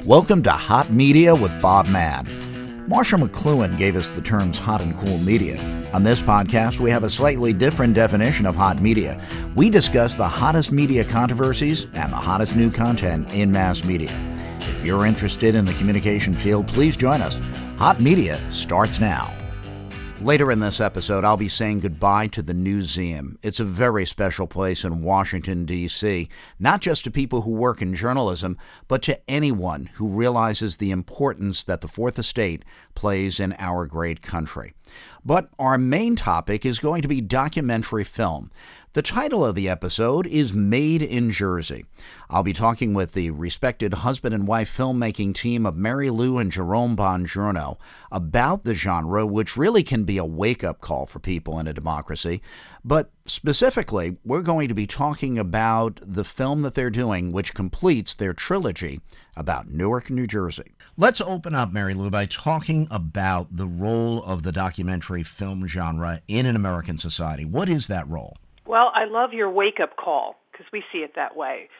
Welcome to Hot Media with Bob Mann. Marshall McLuhan gave us the terms hot and cool media. On this podcast, we have a slightly different definition of hot media. We discuss the hottest media controversies and the hottest new content in mass media. If you're interested in the communication field, please join us. Hot Media starts now. Later in this episode, I'll be saying goodbye to the Newseum. It's a very special place in Washington, D.C., not just to people who work in journalism, but to anyone who realizes the importance that the Fourth Estate plays in our great country. But our main topic is going to be documentary film. The title of the episode is Made in Jersey. I'll be talking with the respected husband and wife filmmaking team of Mary Lou and Jerome Bongiorno about the genre, which really can be a wake-up call for people in a democracy. But specifically, we're going to be talking about the film that they're doing, which completes their trilogy about Newark, New Jersey. Let's open up, Mary Lou, by talking about the role of the documentary film genre in an American society. What is that role? Well, I love your wake-up call, because we see it that way.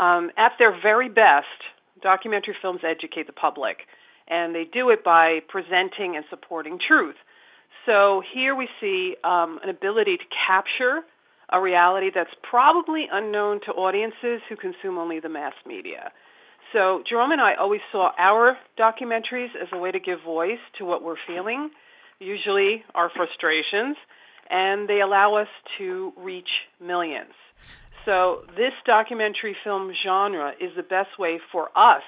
At their very best, documentary films educate the public, and they do it by presenting and supporting truth. So here we see an ability to capture a reality that's probably unknown to audiences who consume only the mass media. So Jerome and I always saw our documentaries as a way to give voice to what we're feeling, usually our frustrations, and they allow us to reach millions. So this documentary film genre is the best way for us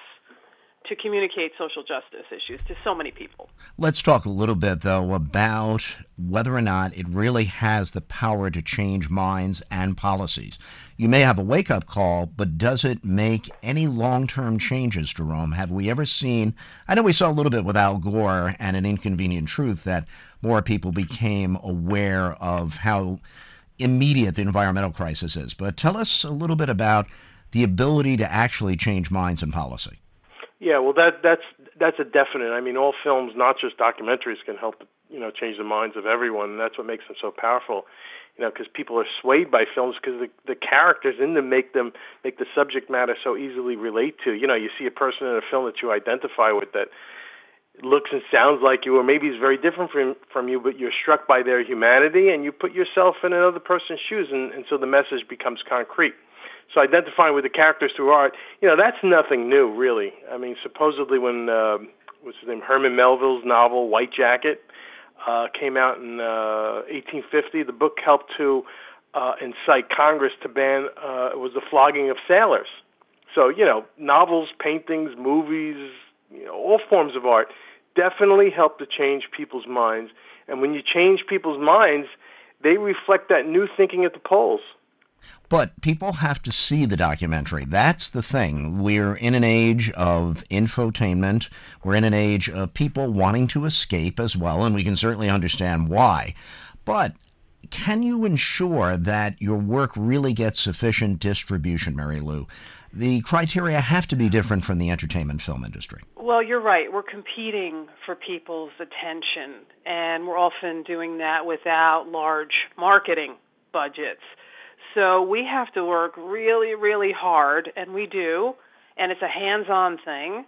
to communicate social justice issues to so many people. Let's talk a little bit, though, about whether or not it really has the power to change minds and policies. You may have a wake-up call, but does it make any long-term changes, Jerome? Have we ever seen, I know we saw a little bit with Al Gore and An Inconvenient Truth, that more people became aware of how immediate the environmental crisis is. But tell us a little bit about the ability to actually change minds and policy. Yeah, well, that's a definite. I mean, all films, not just documentaries, can help change the minds of everyone, and that's what makes them so powerful. Because people are swayed by films because the characters in them make the subject matter so easily relate to. You see a person in a film that you identify with that looks and sounds like you, or maybe is very different from you, but you're struck by their humanity, and you put yourself in another person's shoes, and so the message becomes concrete. So identifying with the characters through art, that's nothing new, really. I mean, supposedly when, what's his name, Herman Melville's novel, White Jacket, came out in 1850, the book helped to incite Congress to ban, it was the flogging of sailors. So, novels, paintings, movies, all forms of art definitely help to change people's minds. And when you change people's minds, they reflect that new thinking at the polls. But people have to see the documentary. That's the thing. We're in an age of infotainment. We're in an age of people wanting to escape as well, and we can certainly understand why. But can you ensure that your work really gets sufficient distribution, Mary Lou? The criteria have to be different from the entertainment film industry. Well, you're right. We're competing for people's attention, and we're often doing that without large marketing budgets. So we have to work really, really hard, and we do, and it's a hands-on thing,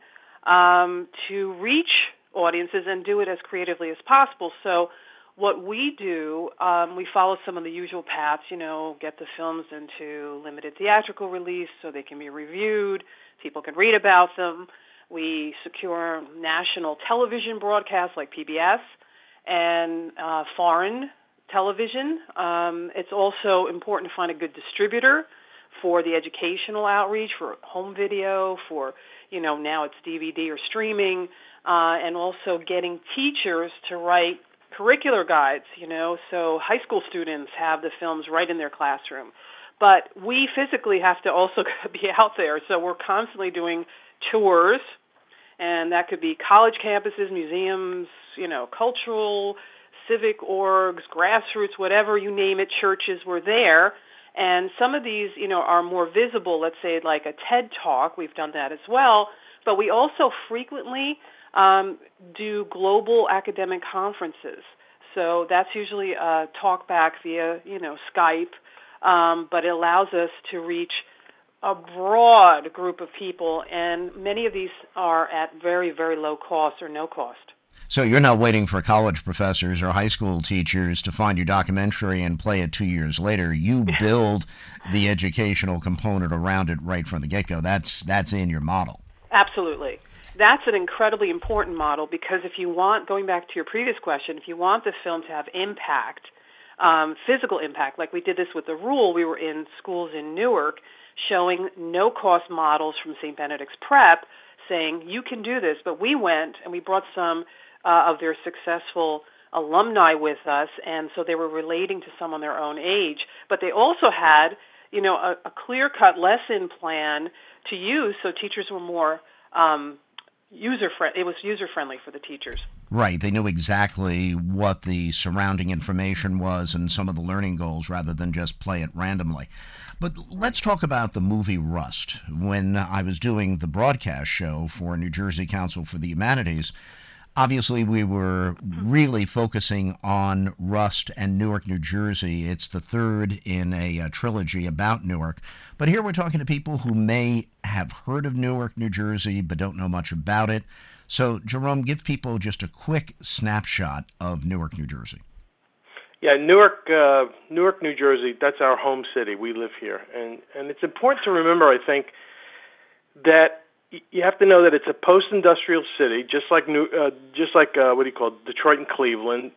to reach audiences and do it as creatively as possible. So what we do, we follow some of the usual paths, get the films into limited theatrical release so they can be reviewed, people can read about them. We secure national television broadcasts like PBS and foreign television. It's also important to find a good distributor for the educational outreach, for home video, for, now it's DVD or streaming, and also getting teachers to write curricular guides, so high school students have the films right in their classroom. But we physically have to also be out there, so we're constantly doing tours, and that could be college campuses, museums, cultural, civic orgs, grassroots, whatever you name it, churches, we're there. And some of these, are more visible, let's say like a TED Talk. We've done that as well. But we also frequently do global academic conferences. So that's usually a talk back via, Skype, but it allows us to reach a broad group of people, and many of these are at very, very low cost or no cost. So you're not waiting for college professors or high school teachers to find your documentary and play it 2 years later. You build the educational component around it right from the get-go. That's in your model. Absolutely. That's an incredibly important model because if you want, going back to your previous question, if you want the film to have impact, physical impact, like we did this with The Rule, we were in schools in Newark showing no-cost models from St. Benedict's Prep saying, you can do this. But we went and we brought some of their successful alumni with us, and so they were relating to someone their own age. But they also had, a clear-cut lesson plan to use so teachers were more user-friendly. It was user-friendly for the teachers. Right. They knew exactly what the surrounding information was and some of the learning goals rather than just play it randomly. But let's talk about the movie Rust. When I was doing the broadcast show for New Jersey Council for the Humanities, obviously we were really focusing on Rust and Newark, New Jersey. It's the third in a trilogy about Newark. But here we're talking to people who may have heard of Newark, New Jersey, but don't know much about it. So, Jerome, give people just a quick snapshot of Newark, New Jersey. Yeah, Newark, New Jersey, that's our home city. We live here. And it's important to remember, I think, that you have to know that it's a post-industrial city, just like Detroit and Cleveland.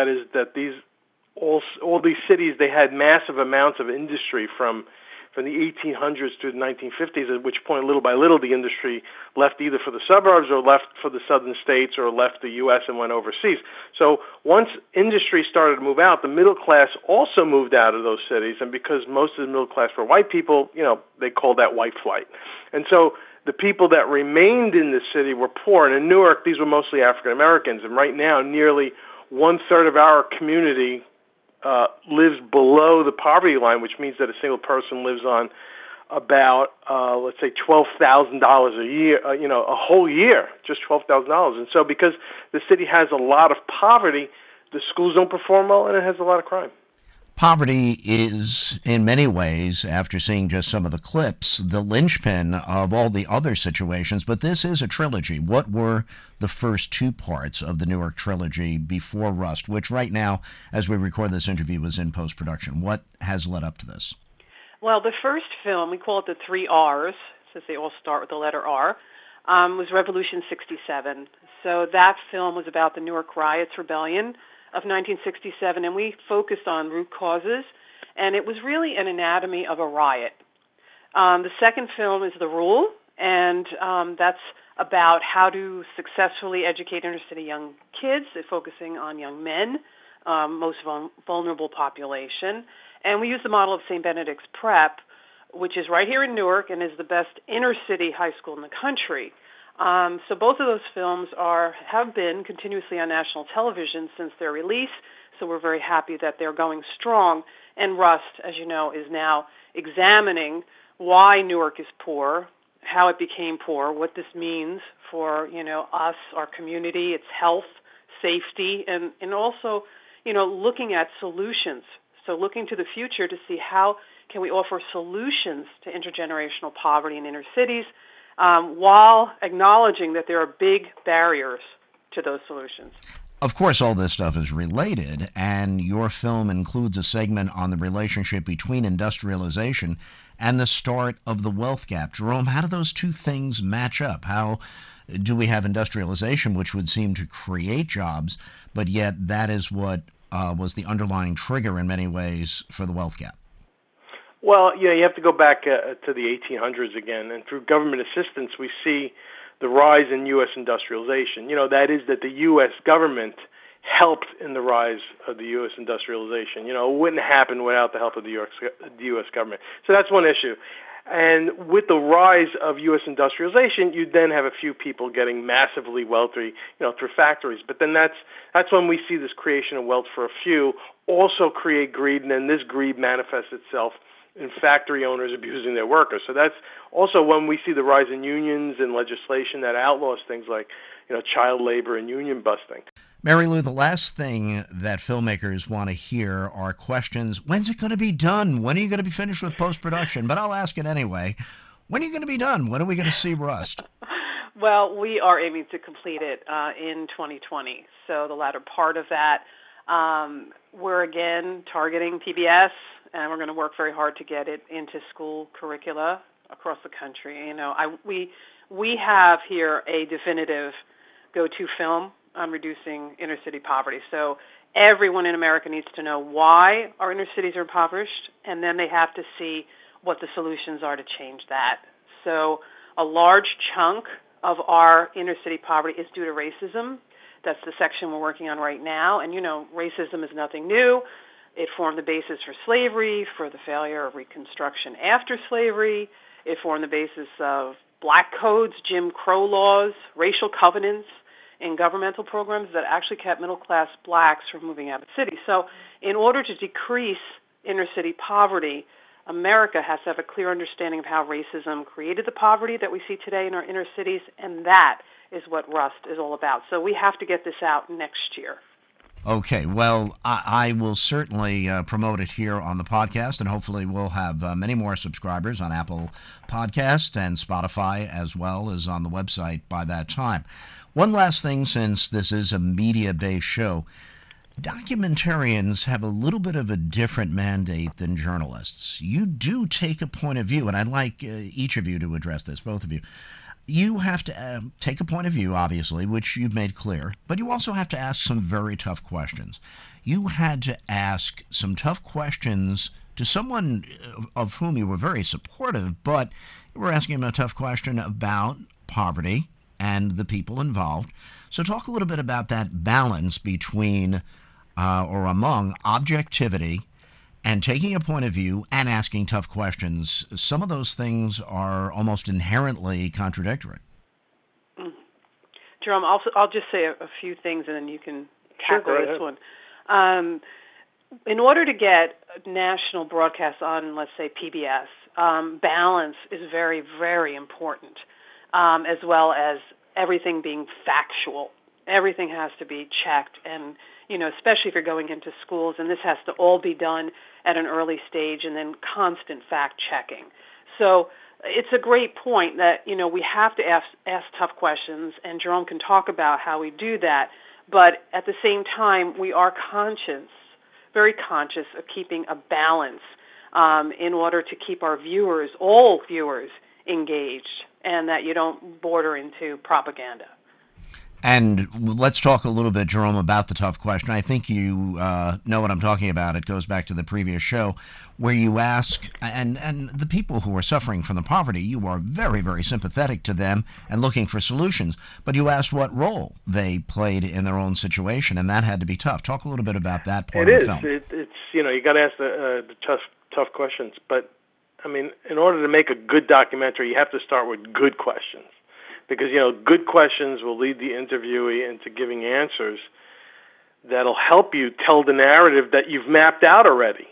All these cities, they had massive amounts of industry from the 1800s to the 1950s, at which point, little by little, the industry left either for the suburbs or left for the southern states or left the U.S. and went overseas. So once industry started to move out, the middle class also moved out of those cities. And because most of the middle class were white people, they called that white flight. And so the people that remained in the city were poor. And in Newark, these were mostly African Americans. And right now, nearly 1/3 of our community lives below the poverty line, which means that a single person lives on about, let's say, $12,000 a year, a whole year, just $12,000. And so because the city has a lot of poverty, the schools don't perform well, and it has a lot of crime. Poverty is, in many ways, after seeing just some of the clips, the linchpin of all the other situations. But this is a trilogy. What were the first two parts of the Newark trilogy before Rust, which right now, as we record this interview, is in post-production? What has led up to this? Well, the first film, we call it the 3 R's, since they all start with the letter R, was Revolution 67. So that film was about the Newark Riots Rebellion of 1967, and we focused on root causes, and it was really an anatomy of a riot. The second film is The Rule, and that's about how to successfully educate inner-city young kids, focusing on young men, most vulnerable population. And we use the model of St. Benedict's Prep, which is right here in Newark and is the best inner-city high school in the country. So both of those films have been continuously on national television since their release, so we're very happy that they're going strong. And Rust, as you know, is now examining why Newark is poor, how it became poor, what this means for, us, our community, its health, safety, and also, looking at solutions. So looking to the future to see how can we offer solutions to intergenerational poverty in inner cities, while acknowledging that there are big barriers to those solutions. Of course, all this stuff is related, and your film includes a segment on the relationship between industrialization and the start of the wealth gap. Jerome, how do those two things match up? How do we have industrialization, which would seem to create jobs, but yet that is what was the underlying trigger in many ways for the wealth gap? Well, you have to go back to the 1800s again, and through government assistance, we see the rise in U.S. industrialization. That is that the U.S. government helped in the rise of the U.S. industrialization. It wouldn't happen without the help of the U.S. government. So that's one issue. And with the rise of U.S. industrialization, you then have a few people getting massively wealthy, through factories. But then that's when we see this creation of wealth for a few also create greed, and then this greed manifests itself in factory owners abusing their workers. So that's also when we see the rise in unions and legislation that outlaws things like, child labor and union busting. Mary Lou, the last thing that filmmakers want to hear are questions. When's it going to be done? When are you going to be finished with post-production? But I'll ask it anyway. When are you going to be done? When are we going to see Rust? Well, we are aiming to complete it in 2020. So the latter part of that, we're again targeting PBS, and we're going to work very hard to get it into school curricula across the country. We have here a definitive go-to film on reducing inner city poverty. So everyone in America needs to know why our inner cities are impoverished, and then they have to see what the solutions are to change that. So a large chunk of our inner city poverty is due to racism. That's the section we're working on right now. And, racism is nothing new. It formed the basis for slavery, for the failure of Reconstruction after slavery. It formed the basis of black codes, Jim Crow laws, racial covenants, in governmental programs that actually kept middle-class blacks from moving out of the city. So in order to decrease inner city poverty, America has to have a clear understanding of how racism created the poverty that we see today in our inner cities, and that is what Rust is all about. So we have to get this out next year. Okay, well, I will certainly promote it here on the podcast, and hopefully we'll have many more subscribers on Apple Podcasts and Spotify, as well as on the website by that time. One last thing, since this is a media-based show, documentarians have a little bit of a different mandate than journalists. You do take a point of view, and I'd like each of you to address this, both of you. You have to take a point of view, obviously, which you've made clear, but you also have to ask some very tough questions. You had to ask some tough questions to someone of whom you were very supportive, but you were asking him a tough question about poverty and the people involved. So talk a little bit about that balance between or among objectivity and taking a point of view and asking tough questions. Some of those things are almost inherently contradictory. Jerome, I'll just say a few things, and then you can tackle this one. In order to get national broadcasts on, let's say, PBS, balance is very, very important, as well as everything being factual. Everything has to be checked, and especially if you're going into schools, and this has to all be done at an early stage, and then constant fact-checking. So it's a great point that, we have to ask tough questions, and Jerome can talk about how we do that, but at the same time, we are very conscious of keeping a balance in order to keep our viewers, all viewers, engaged, and that you don't border into propaganda. And let's talk a little bit, Jerome, about the tough question. I think you know what I'm talking about. It goes back to the previous show where you ask, and the people who are suffering from the poverty, you are very, very sympathetic to them and looking for solutions. But you asked what role they played in their own situation, and that had to be tough. Talk a little bit about that part of the film. It's you got to ask the tough questions. But, in order to make a good documentary, you have to start with good questions. Because, good questions will lead the interviewee into giving answers that'll help you tell the narrative that you've mapped out already.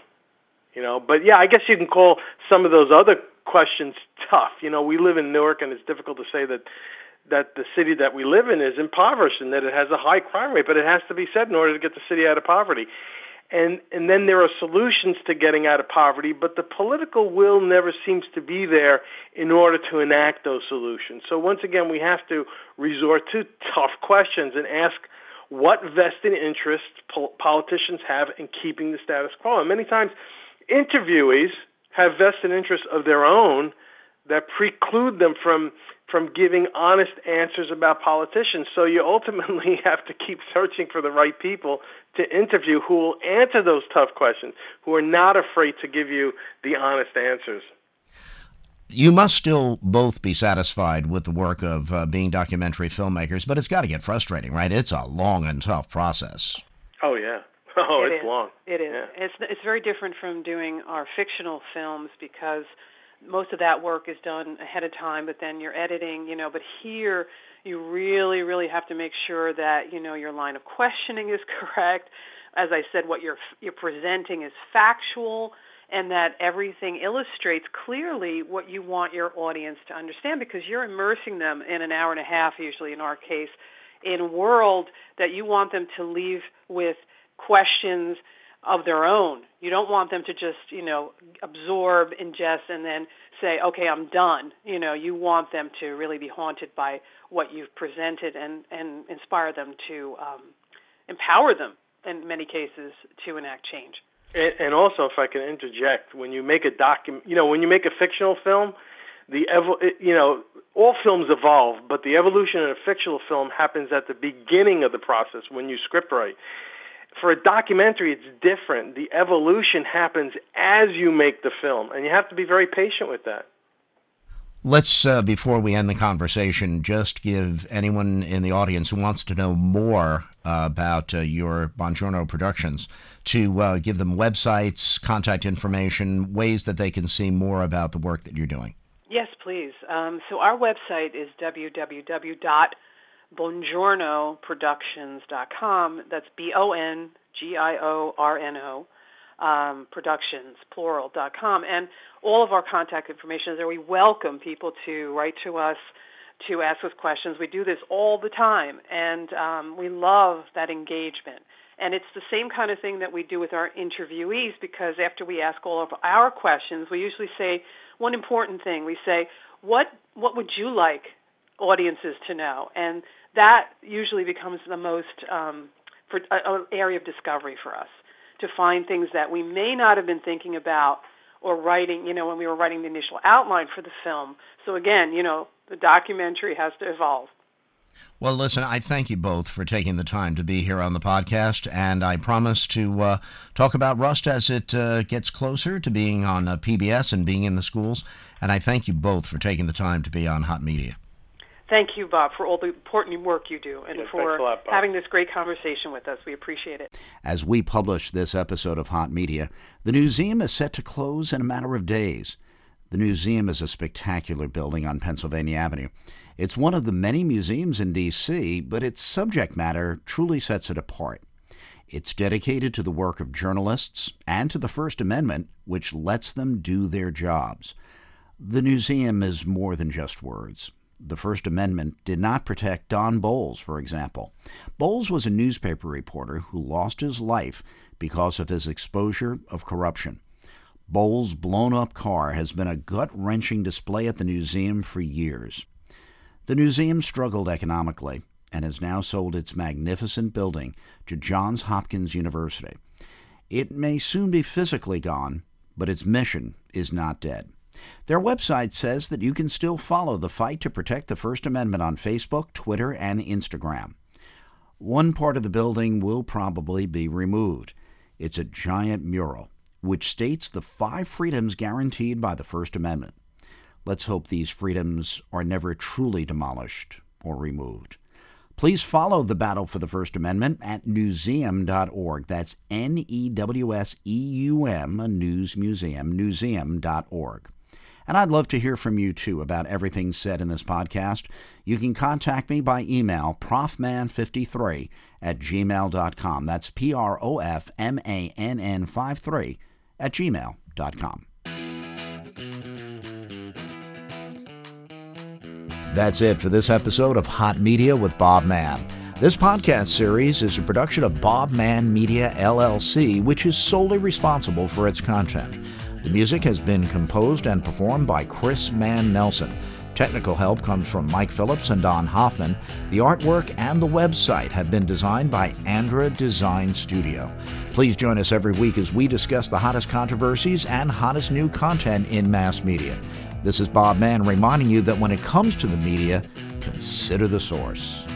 But I guess you can call some of those other questions tough. We live in Newark, and it's difficult to say that the city that we live in is impoverished and that it has a high crime rate, but it has to be said in order to get the city out of poverty. And then there are solutions to getting out of poverty, but the political will never seems to be there in order to enact those solutions. So once again, we have to resort to tough questions and ask what vested interest politicians have in keeping the status quo. And many times, interviewees have vested interests of their own that preclude them from giving honest answers about politicians. So you ultimately have to keep searching for the right people to interview who will answer those tough questions, who are not afraid to give you the honest answers. You must still both be satisfied with the work of being documentary filmmakers, but it's got to get frustrating, right? It's a long and tough process. Oh, yeah. Oh, it's long. It is. Yeah. It's very different from doing our fictional films because most of that work is done ahead of time, but then you're editing, but here you really, really have to make sure that, your line of questioning is correct. As I said, what you're presenting is factual, and that everything illustrates clearly what you want your audience to understand, because you're immersing them in an hour and a half, usually in our case, in a world that you want them to leave with questions of their own. You don't want them to just, absorb, ingest, and then say, okay, I'm done. You want them to really be haunted by what you've presented and inspire them to empower them, in many cases, to enact change. And also, if I can interject, when you make when you make a fictional film, all films evolve, but the evolution in a fictional film happens at the beginning of the process when you scriptwrite. For a documentary, it's different. The evolution happens as you make the film, and you have to be very patient with that. Let's, before we end the conversation, just give anyone in the audience who wants to know more about your Buongiorno Productions to give them websites, contact information, ways that they can see more about the work that you're doing. Yes, please. So our website is www.buongiornoproductions.com. That's BONGIORNO. Productions, plural.com. And all of our contact information is there. We welcome people to write to us, to ask us questions. We do this all the time, and we love that engagement. And it's the same kind of thing that we do with our interviewees, because after we ask all of our questions, we usually say one important thing. We say, what would you like audiences to know? And that usually becomes the most area of discovery for us, to find things that we may not have been thinking about or writing, when we were writing the initial outline for the film. So again, the documentary has to evolve. Well, listen, I thank you both for taking the time to be here on the podcast, and I promise to talk about Rust as it gets closer to being on PBS and being in the schools, and I thank you both for taking the time to be on Hot Media. Thank you, Bob, for all the important work you do and for a lot, Bob, having this great conversation with us. We appreciate it. As we publish this episode of Hot Media, the museum is set to close in a matter of days. The museum is a spectacular building on Pennsylvania Avenue. It's one of the many museums in D.C., but its subject matter truly sets it apart. It's dedicated to the work of journalists and to the First Amendment, which lets them do their jobs. The museum is more than just words. The First Amendment did not protect Don Bolles, for example. Bolles was a newspaper reporter who lost his life because of his exposure of corruption. Bolles' blown-up car has been a gut-wrenching display at the museum for years. The museum struggled economically and has now sold its magnificent building to Johns Hopkins University. It may soon be physically gone, but its mission is not dead. Their website says that you can still follow the fight to protect the First Amendment on Facebook, Twitter, and Instagram. One part of the building will probably be removed. It's a giant mural, which states the 5 freedoms guaranteed by the First Amendment. Let's hope these freedoms are never truly demolished or removed. Please follow the battle for the First Amendment at newseum.org. That's NEWSEUM, a news museum, newseum.org. And I'd love to hear from you, too, about everything said in this podcast. You can contact me by email, profman53@gmail.com. That's PROFMANN53@gmail.com. That's it for this episode of Hot Media with Bob Mann. This podcast series is a production of Bob Mann Media, LLC, which is solely responsible for its content. The music has been composed and performed by Chris Mann Nelson. Technical help comes from Mike Phillips and Don Hoffman. The artwork and the website have been designed by Andra Design Studio. Please join us every week as we discuss the hottest controversies and hottest new content in mass media. This is Bob Mann reminding you that when it comes to the media, consider the source.